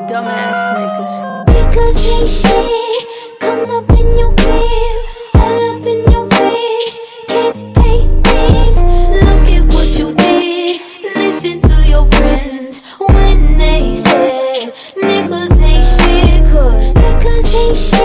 dumbass niggas. Niggas ain't shit. Come up in your crib, all up in your fridge. Can't pay rent. Look at what you did. Listen to your friends when they said niggas ain't shit. 'Cause niggas ain't shit.